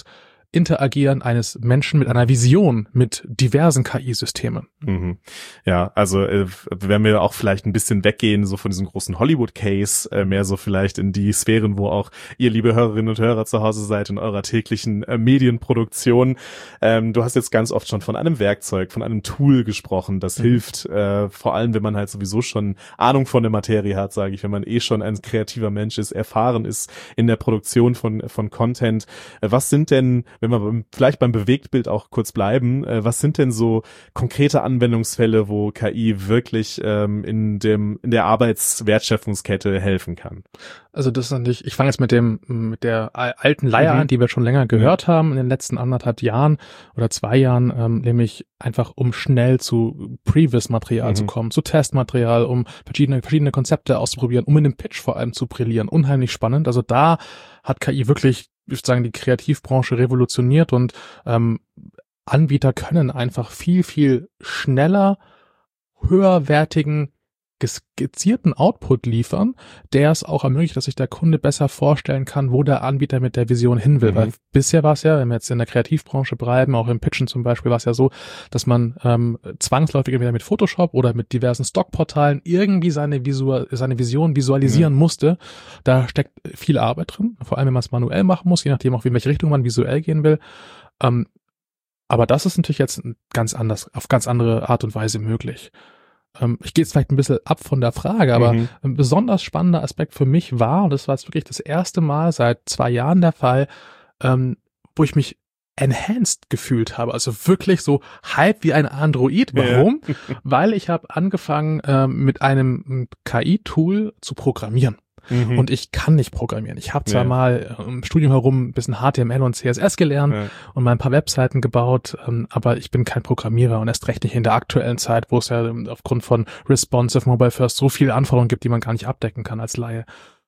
Interagieren eines Menschen mit einer Vision mit diversen K I-Systemen. Mhm. Ja, also äh, wenn wir auch vielleicht ein bisschen weggehen so von diesem großen Hollywood-Case, äh, mehr so vielleicht in die Sphären, wo auch ihr, liebe Hörerinnen und Hörer, zu Hause seid in eurer täglichen äh, Medienproduktion. Ähm, du hast jetzt ganz oft schon von einem Werkzeug, von einem Tool gesprochen, das mhm. hilft, äh, vor allem wenn man halt sowieso schon Ahnung von der Materie hat, sage ich, wenn man eh schon ein kreativer Mensch ist, erfahren ist in der Produktion von von Content. Äh, was sind denn, wenn wir vielleicht beim Bewegtbild auch kurz bleiben, äh, was sind denn so konkrete Anwendungsfälle, wo K I wirklich ähm, in dem in der Arbeitswertschöpfungskette helfen kann? Also das ist natürlich, ich fange jetzt mit dem mit der alten Leier mhm. an, die wir schon länger gehört ja. haben in den letzten anderthalb Jahren oder zwei Jahren, ähm, nämlich einfach um schnell zu Previs-Material mhm. zu kommen, zu Testmaterial, um verschiedene verschiedene Konzepte auszuprobieren, um in dem Pitch vor allem zu brillieren. Unheimlich spannend. Also da hat K I wirklich, ich würde sagen, die Kreativbranche revolutioniert und ähm, Anbieter können einfach viel, viel schneller, höherwertigen, skizzierten Output liefern, der es auch ermöglicht, dass sich der Kunde besser vorstellen kann, wo der Anbieter mit der Vision hin will. Mhm. Weil bisher war es ja, wenn wir jetzt in der Kreativbranche bleiben, auch im Pitchen zum Beispiel, war es ja so, dass man ähm, zwangsläufig entweder mit Photoshop oder mit diversen Stockportalen irgendwie seine, Visua- seine Vision visualisieren mhm. musste. Da steckt viel Arbeit drin, vor allem wenn man es manuell machen muss, je nachdem auch, in welche Richtung man visuell gehen will. Ähm, aber das ist natürlich jetzt ganz anders, auf ganz andere Art und Weise möglich. Ich gehe jetzt vielleicht ein bisschen ab von der Frage, aber mhm. ein besonders spannender Aspekt für mich war, und das war jetzt wirklich das erste Mal seit zwei Jahren der Fall, ähm, wo ich mich enhanced gefühlt habe, also wirklich so halb wie ein Android. Warum? Ja. Weil ich habe angefangen, ähm, mit einem K I-Tool zu programmieren. Mhm. Und ich kann nicht programmieren. Ich habe zwar ja. mal im Studium herum ein bisschen H T M L und C S S gelernt ja. und mal ein paar Webseiten gebaut, aber ich bin kein Programmierer und erst recht nicht in der aktuellen Zeit, wo es ja aufgrund von Responsive Mobile First so viele Anforderungen gibt, die man gar nicht abdecken kann als Laie.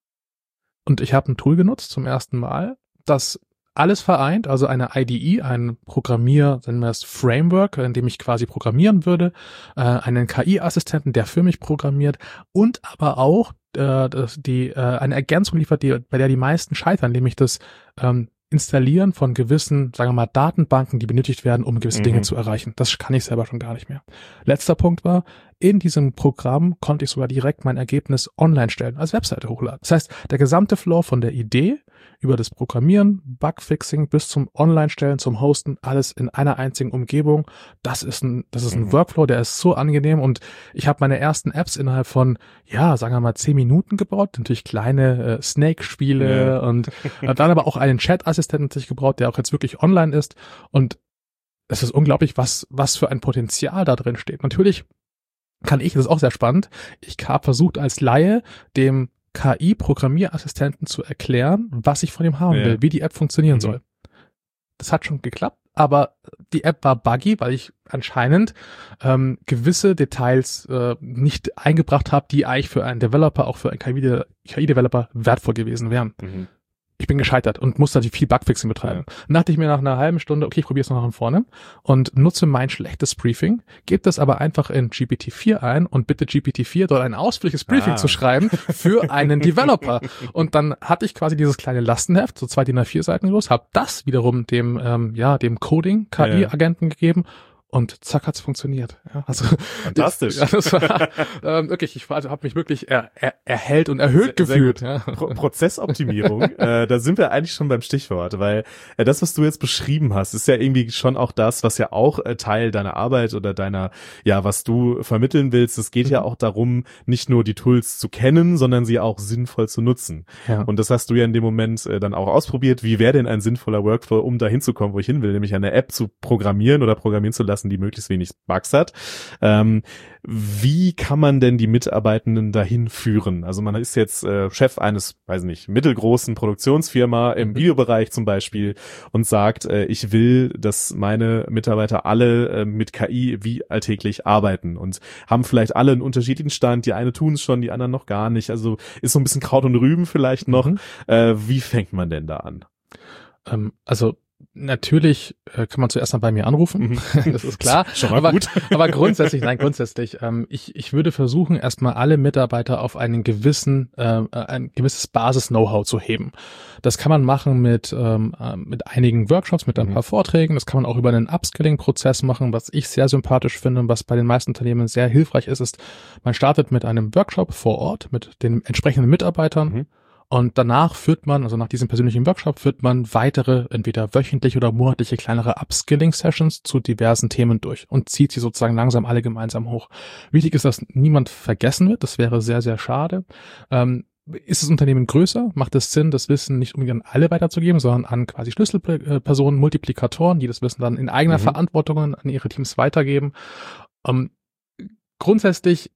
Und ich habe ein Tool genutzt zum ersten Mal, das alles vereint, also eine I D E, ein Programmier, nennen wir es Framework, in dem ich quasi programmieren würde, äh, einen K I-Assistenten, der für mich programmiert und aber auch äh, die äh, eine Ergänzung liefert, die, bei der die meisten scheitern, nämlich das ähm, Installieren von gewissen, sagen wir mal, Datenbanken, die benötigt werden, um gewisse mhm. Dinge zu erreichen. Das kann ich selber schon gar nicht mehr. Letzter Punkt war, in diesem Programm konnte ich sogar direkt mein Ergebnis online stellen, als Webseite hochladen. Das heißt, der gesamte Flow von der Idee über das Programmieren, Bugfixing bis zum Online-Stellen, zum Hosten, alles in einer einzigen Umgebung. Das ist ein, das ist ein mhm. Workflow, der ist so angenehm und ich habe meine ersten Apps innerhalb von, ja, sagen wir mal, zehn Minuten gebaut. Natürlich kleine äh, Snake-Spiele ja. und äh, dann aber auch einen Chat-Assistenten natürlich gebaut, der auch jetzt wirklich online ist und es ist unglaublich, was, was für ein Potenzial da drin steht. Natürlich kann ich, das ist auch sehr spannend, ich habe versucht als Laie dem K I-Programmierassistenten zu erklären, was ich von ihm haben ja. will, wie die App funktionieren mhm. soll. Das hat schon geklappt, aber die App war buggy, weil ich anscheinend ähm, gewisse Details äh, nicht eingebracht habe, die eigentlich für einen Developer, auch für einen K I-Developer wertvoll gewesen wären. Mhm. Ich bin gescheitert und musste natürlich viel Bugfixing betreiben. Ja. Dann dachte ich mir nach einer halben Stunde, okay, ich probiere es noch von vorne und nutze mein schlechtes Briefing, gebe das aber einfach in G P T vier ein und bitte G P T vier dort ein ausführliches Briefing ah. zu schreiben für einen Developer. Und dann hatte ich quasi dieses kleine Lastenheft, so zwei D I N A vier Seiten groß, habe das wiederum dem ähm, ja dem Coding-K I-Agenten ja. gegeben. Und zack, hat's funktioniert. Ja, also fantastisch. Ja, das war ähm, wirklich. Ich also, habe mich wirklich er, er, erhellt und erhöht sehr, gefühlt. Sehr ja. Pro- Prozessoptimierung. äh, da sind wir eigentlich schon beim Stichwort, weil äh, das, was du jetzt beschrieben hast, ist ja irgendwie schon auch das, was ja auch äh, Teil deiner Arbeit oder deiner, ja, was du vermitteln willst. Es geht mhm. ja auch darum, nicht nur die Tools zu kennen, sondern sie auch sinnvoll zu nutzen. Ja. Und das hast du ja in dem Moment äh, dann auch ausprobiert. Wie wäre denn ein sinnvoller Workflow, um da hinzukommen, wo ich hin will, nämlich eine App zu programmieren oder programmieren zu lassen, die möglichst wenig Bugs hat. Ähm, wie kann man denn die Mitarbeitenden dahin führen? Also man ist jetzt äh, Chef eines, weiß nicht, mittelgroßen Produktionsfirma im Videobereich zum Beispiel und sagt, äh, ich will, dass meine Mitarbeiter alle äh, mit K I wie alltäglich arbeiten und haben vielleicht alle einen unterschiedlichen Stand. Die eine tun es schon, die anderen noch gar nicht. Also ist so ein bisschen Kraut und Rüben vielleicht noch. Mhm. Äh, wie fängt man denn da an? Ähm, also Natürlich äh, kann man zuerst mal bei mir anrufen, Mhm. das ist klar. Schon mal aber, gut. aber grundsätzlich, nein, grundsätzlich, ähm, ich, ich würde versuchen, erstmal alle Mitarbeiter auf einen gewissen, äh, ein gewisses Basis-Know-how zu heben. Das kann man machen mit, ähm, äh, mit einigen Workshops, mit ein Mhm. paar Vorträgen. Das kann man auch über einen Upskilling-Prozess machen, was ich sehr sympathisch finde und was bei den meisten Unternehmen sehr hilfreich ist, ist, man startet mit einem Workshop vor Ort, mit den entsprechenden Mitarbeitern. Mhm. Und danach führt man, also nach diesem persönlichen Workshop, führt man weitere, entweder wöchentliche oder monatliche kleinere Upskilling-Sessions zu diversen Themen durch und zieht sie sozusagen langsam alle gemeinsam hoch. Wichtig ist, dass niemand vergessen wird. Das wäre sehr, sehr schade. Ähm, ist das Unternehmen größer? Macht es Sinn, das Wissen nicht unbedingt an alle weiterzugeben, sondern an quasi Schlüsselpersonen, Multiplikatoren, die das Wissen dann in eigener Mhm. Verantwortung an ihre Teams weitergeben? Ähm, grundsätzlich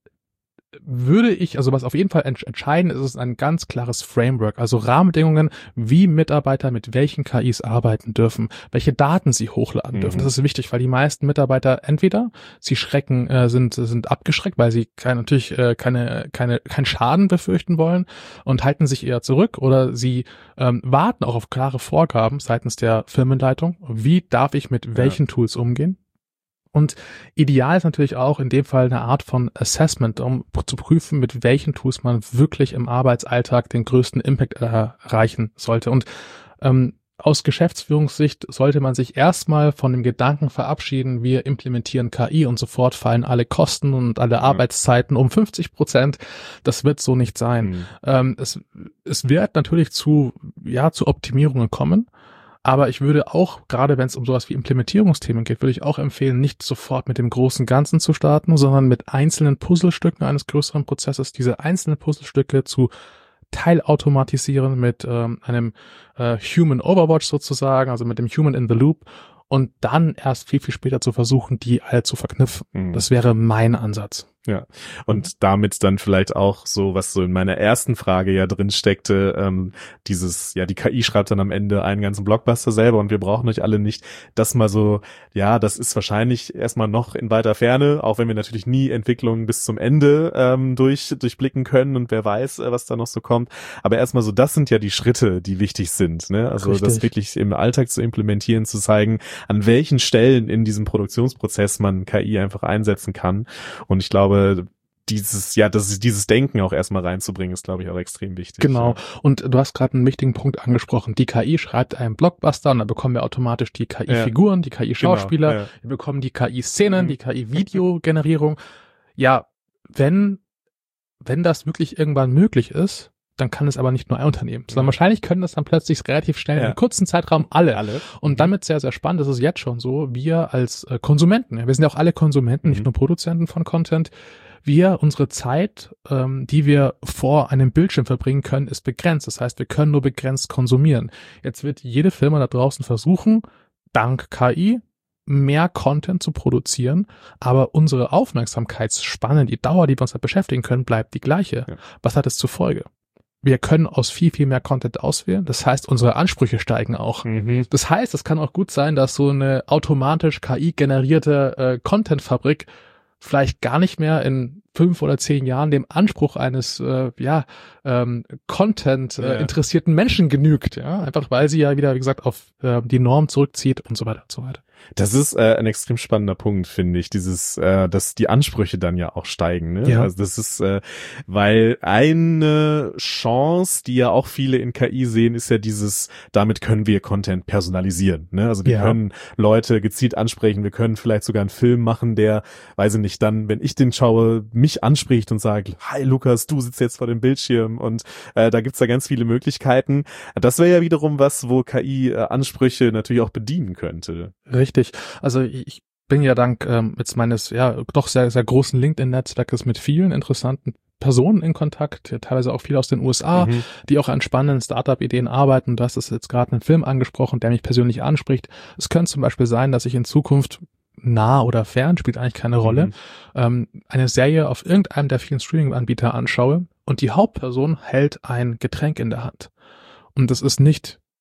würde ich, also was auf jeden Fall entscheiden ist, ist ein ganz klares Framework, also Rahmenbedingungen, wie Mitarbeiter mit welchen K Is arbeiten dürfen, welche Daten sie hochladen Mhm. dürfen. Das ist wichtig, weil die meisten Mitarbeiter entweder sie schrecken, äh, sind sind abgeschreckt, weil sie kein, natürlich äh, keine keine keinen Schaden befürchten wollen und halten sich eher zurück, oder sie ähm, warten auch auf klare Vorgaben seitens der Firmenleitung. Wie darf ich mit welchen ja. Tools umgehen? Und ideal ist natürlich auch in dem Fall eine Art von Assessment, um zu prüfen, mit welchen Tools man wirklich im Arbeitsalltag den größten Impact erreichen sollte. Und ähm, aus Geschäftsführungssicht sollte man sich erstmal von dem Gedanken verabschieden, wir implementieren K I und sofort fallen alle Kosten und alle ja. Arbeitszeiten um fünfzig Prozent. Das wird so nicht sein. Mhm. Ähm, es, es wird natürlich zu, ja, zu Optimierungen kommen. Aber ich würde auch, gerade wenn es um sowas wie Implementierungsthemen geht, würde ich auch empfehlen, nicht sofort mit dem großen Ganzen zu starten, sondern mit einzelnen Puzzlestücken eines größeren Prozesses, diese einzelnen Puzzlestücke zu teilautomatisieren mit ähm, einem äh, Human Overwatch sozusagen, also mit dem Human in the Loop, und dann erst viel, viel später zu versuchen, die alle zu verknüpfen. Mhm. Das wäre mein Ansatz. Ja, und damit dann vielleicht auch so, was so in meiner ersten Frage ja drin steckte, ähm, dieses, ja, die K I schreibt dann am Ende einen ganzen Blockbuster selber und wir brauchen euch alle nicht. Das mal so, ja, das ist wahrscheinlich erstmal noch in weiter Ferne, auch wenn wir natürlich nie Entwicklungen bis zum Ende ähm, durch durchblicken können und wer weiß, äh, was da noch so kommt. Aber erstmal so, das sind ja die Schritte, die wichtig sind, ne? Also Richtig. Das wirklich im Alltag zu implementieren, zu zeigen, an welchen Stellen in diesem Produktionsprozess man K I einfach einsetzen kann. Und ich glaube, dieses, ja, das ist dieses Denken auch erstmal reinzubringen, ist, glaube ich, auch extrem wichtig. Genau. Ja. Und du hast gerade einen wichtigen Punkt angesprochen. Die K I schreibt einen Blockbuster und dann bekommen wir automatisch die K I-Figuren, ja. die K I-Schauspieler, genau. ja. wir bekommen die K I-Szenen, mhm. die K I-Videogenerierung. Ja, wenn, wenn das wirklich irgendwann möglich ist, dann kann es aber nicht nur ein Unternehmen, sondern wahrscheinlich können das dann plötzlich relativ schnell ja. in einem kurzen Zeitraum alle. alle. Und damit sehr, sehr spannend, das ist jetzt schon so, wir als äh, Konsumenten, ja, wir sind ja auch alle Konsumenten, mhm. nicht nur Produzenten von Content, wir, unsere Zeit, ähm, die wir vor einem Bildschirm verbringen können, ist begrenzt. Das heißt, wir können nur begrenzt konsumieren. Jetzt wird jede Firma da draußen versuchen, dank K I mehr Content zu produzieren, aber unsere Aufmerksamkeitsspanne, die Dauer, die wir uns da beschäftigen können, bleibt die gleiche. Ja. Was hat es zur Folge? Wir können aus viel, viel mehr Content auswählen. Das heißt, unsere Ansprüche steigen auch. Mhm. Das heißt, es kann auch gut sein, dass so eine automatisch K I-generierte äh, Content-Fabrik vielleicht gar nicht mehr in fünf oder zehn Jahren dem Anspruch eines äh, ja ähm, Content äh, interessierten Menschen genügt, ja, einfach weil sie ja wieder, wie gesagt, auf äh, die Norm zurückzieht und so weiter und so weiter. Das ist äh, ein extrem spannender Punkt, finde ich, dieses, äh, dass die Ansprüche dann ja auch steigen, ne? Ja. Also das ist, äh, weil eine Chance, die ja auch viele in K I sehen, ist ja dieses, damit können wir Content personalisieren, ne? Also wir ja. können Leute gezielt ansprechen, wir können vielleicht sogar einen Film machen, der, weiß ich nicht, dann, wenn ich den schaue, mich anspricht und sagt, hi Lukas, du sitzt jetzt vor dem Bildschirm, und äh, da gibt's da ganz viele Möglichkeiten. Das wäre ja wiederum was, wo K I äh, Ansprüche natürlich auch bedienen könnte. Richtig. Also ich bin ja dank ähm, jetzt meines ja doch sehr, sehr großen LinkedIn-Netzwerkes mit vielen interessanten Personen in Kontakt, ja, teilweise auch viele aus den U S A, mhm. die auch an spannenden Startup-Ideen arbeiten. Du hast es jetzt gerade einen Film angesprochen, der mich persönlich anspricht. Es könnte zum Beispiel sein, dass ich in Zukunft nah oder fern, spielt eigentlich keine Rolle, mhm. ähm, eine Serie auf irgendeinem der vielen Streaming-Anbieter anschaue und die Hauptperson hält ein Getränk in der Hand. Und das ist nicht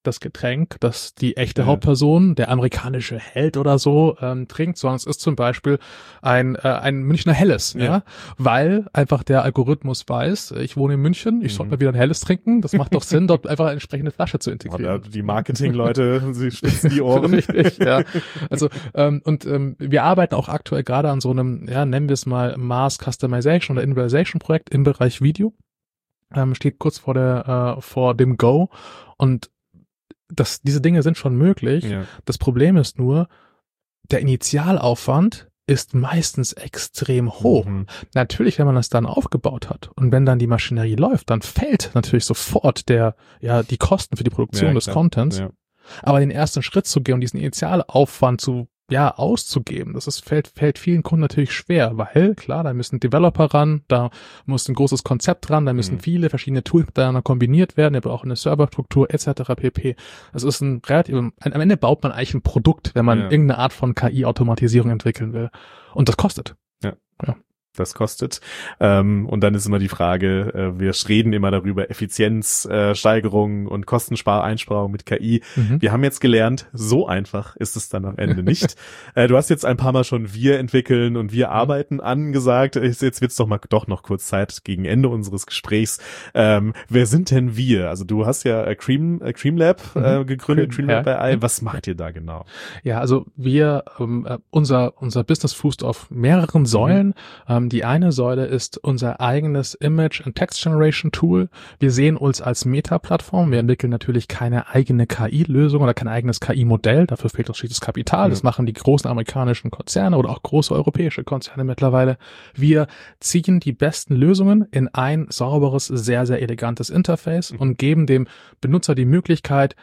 das Getränk, das die echte Ja. Hauptperson, der amerikanische Held oder so, ähm, trinkt, sondern es ist zum Beispiel ein, äh, ein Münchner Helles, ja. Ja. weil einfach der Algorithmus weiß, ich wohne in München, ich Mhm. sollte mal wieder ein Helles trinken, das macht doch Sinn, dort einfach eine entsprechende Flasche zu integrieren. Oder die Marketingleute, sie spitzen die Ohren. Richtig, ja. Also ähm, und ähm, wir arbeiten auch aktuell gerade an so einem, ja, nennen wir es mal Mass Customization oder Individualization Projekt im Bereich Video. Ähm, steht kurz vor der äh, vor dem Go und das, diese Dinge sind schon möglich. Ja. Das Problem ist nur, der Initialaufwand ist meistens extrem hoch. Mhm. Natürlich, wenn man das dann aufgebaut hat und wenn dann die Maschinerie läuft, dann fällt natürlich sofort der, ja, die Kosten für die Produktion Ja, des klar. Contents. Ja. Aber den ersten Schritt zu gehen und diesen Initialaufwand zu, ja, auszugeben, das ist, fällt, fällt vielen Kunden natürlich schwer, weil, klar, da müssen Developer ran, da muss ein großes Konzept ran, da müssen Mhm. viele verschiedene Tools miteinander kombiniert werden, wir brauchen eine Serverstruktur et cetera pp. Das ist ein relativ, am Ende baut man eigentlich ein Produkt, wenn man Ja. irgendeine Art von K I-Automatisierung entwickeln will. Und das kostet. Ja. Ja. Das kostet. Ähm, und dann ist immer die Frage, äh, wir reden immer darüber, Effizienzsteigerung äh, Steigerung und Kostenspareinsparung mit K I. Mhm. Wir haben jetzt gelernt, so einfach ist es dann am Ende nicht. äh, du hast jetzt ein paar Mal schon wir entwickeln und wir arbeiten angesagt. Jetzt wird's doch mal doch noch kurz Zeit gegen Ende unseres Gesprächs. Ähm, wer sind denn wir? Also du hast ja äh, Cream, äh, Cream Lab äh, Mhm. gegründet, Cream, Cream Lab ja. bei I. Was macht ihr da genau? Ja, also wir, ähm, äh, unser, unser Business fußt auf mehreren Säulen. Ähm, die eine Säule ist unser eigenes Image- and Text-Generation-Tool. Wir sehen uns als Meta-Plattform. Wir entwickeln natürlich keine eigene K I-Lösung oder kein eigenes K I-Modell. Dafür fehlt uns schlichtes Kapital. Ja. Das machen die großen amerikanischen Konzerne oder auch große europäische Konzerne mittlerweile. Wir ziehen die besten Lösungen in ein sauberes, sehr, sehr elegantes Interface Mhm. und geben dem Benutzer die Möglichkeit,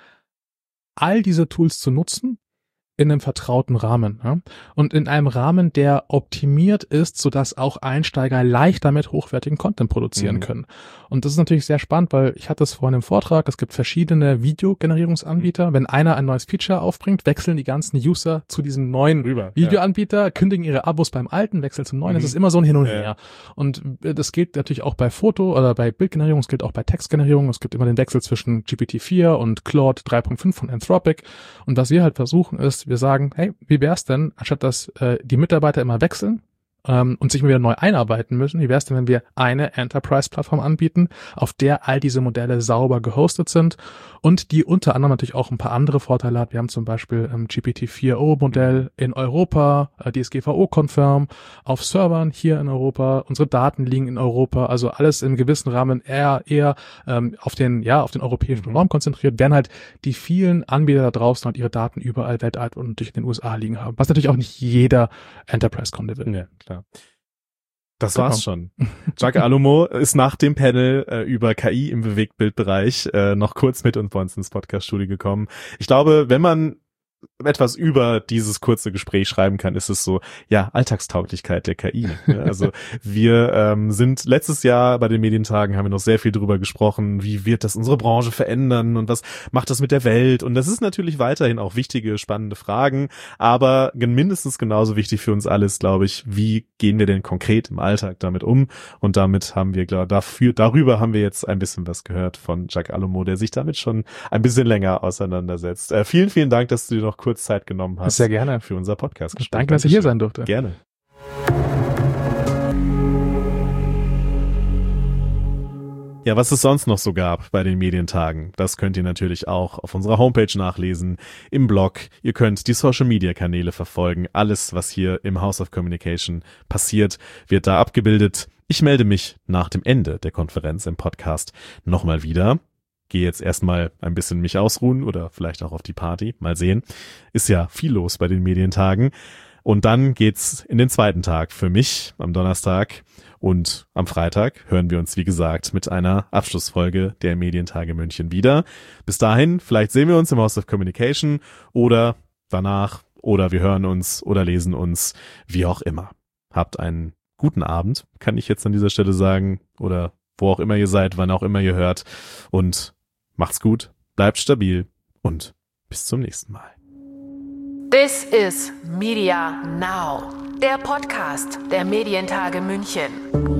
all diese Tools zu nutzen in einem vertrauten Rahmen, ja? Und in einem Rahmen, der optimiert ist, sodass auch Einsteiger leicht damit hochwertigen Content produzieren Mhm. können. Und das ist natürlich sehr spannend, weil ich hatte es vorhin im Vortrag, es gibt verschiedene Videogenerierungsanbieter. Wenn einer ein neues Feature aufbringt, wechseln die ganzen User zu diesem neuen Rüber. Videoanbieter, kündigen ihre Abos beim alten, wechseln zum neuen. Mhm. Es ist immer so ein Hin und Ja. Her. Und äh, das gilt natürlich auch bei Foto- oder bei Bildgenerierung, es gilt auch bei Textgenerierung. Es gibt immer den Wechsel zwischen G P T vier und Claude drei Punkt fünf von Anthropic. Und was wir halt versuchen ist, wir sagen, hey, wie wär's denn, anstatt dass äh, die Mitarbeiter immer wechseln ähm, und sich mal wieder neu einarbeiten müssen, wie wär's denn, wenn wir eine Enterprise-Plattform anbieten, auf der all diese Modelle sauber gehostet sind und die unter anderem natürlich auch ein paar andere Vorteile hat. Wir haben zum Beispiel ähm, G P T vier o Modell in Europa, äh, D S G V O-konform, auf Servern hier in Europa, unsere Daten liegen in Europa, also alles im gewissen Rahmen eher eher ähm, auf den ja auf den europäischen Raum konzentriert, während halt die vielen Anbieter da draußen halt ihre Daten überall weltweit und natürlich in den U S A liegen haben, was natürlich auch nicht jeder Enterprise-Kunde will. Ja, klar. Das Genau. war's schon. Jacques Alomo ist nach dem Panel äh, über K I im Bewegtbildbereich äh, noch kurz mit uns bei uns ins Podcast-Studio gekommen. Ich glaube, wenn man etwas über dieses kurze Gespräch schreiben kann, ist es so, ja, Alltagstauglichkeit der K I. Ja, also wir ähm, sind letztes Jahr bei den Medientagen, haben wir noch sehr viel drüber gesprochen, wie wird das unsere Branche verändern und was macht das mit der Welt? Und das ist natürlich weiterhin auch wichtige, spannende Fragen, aber mindestens genauso wichtig für uns alle ist, glaube ich, wie gehen wir denn konkret im Alltag damit um? Und damit haben wir, glaube dafür, darüber haben wir jetzt ein bisschen was gehört von Jacques Alomo, der sich damit schon ein bisschen länger auseinandersetzt. Äh, vielen, vielen Dank, dass du dir noch kurz Zeit genommen hast. Sehr gerne. Für unser Podcast. Danke, dass ich hier sein durfte. Gerne. Ja, was es sonst noch so gab bei den Medientagen, das könnt ihr natürlich auch auf unserer Homepage nachlesen, im Blog. Ihr könnt die Social-Media-Kanäle verfolgen. Alles, was hier im House of Communication passiert, wird da abgebildet. Ich melde mich nach dem Ende der Konferenz im Podcast nochmal wieder. Gehe jetzt erstmal ein bisschen mich ausruhen oder vielleicht auch auf die Party. Mal sehen. Ist ja viel los bei den Medientagen. Und dann geht's in den zweiten Tag für mich am Donnerstag. Und am Freitag hören wir uns, wie gesagt, mit einer Abschlussfolge der Medientage München wieder. Bis dahin, vielleicht sehen wir uns im House of Communication oder danach oder wir hören uns oder lesen uns, wie auch immer. Habt einen guten Abend, kann ich jetzt an dieser Stelle sagen, oder wo auch immer ihr seid, wann auch immer ihr hört. Und macht's gut, bleibt stabil und bis zum nächsten Mal. This is Media Now, der Podcast der Medientage München.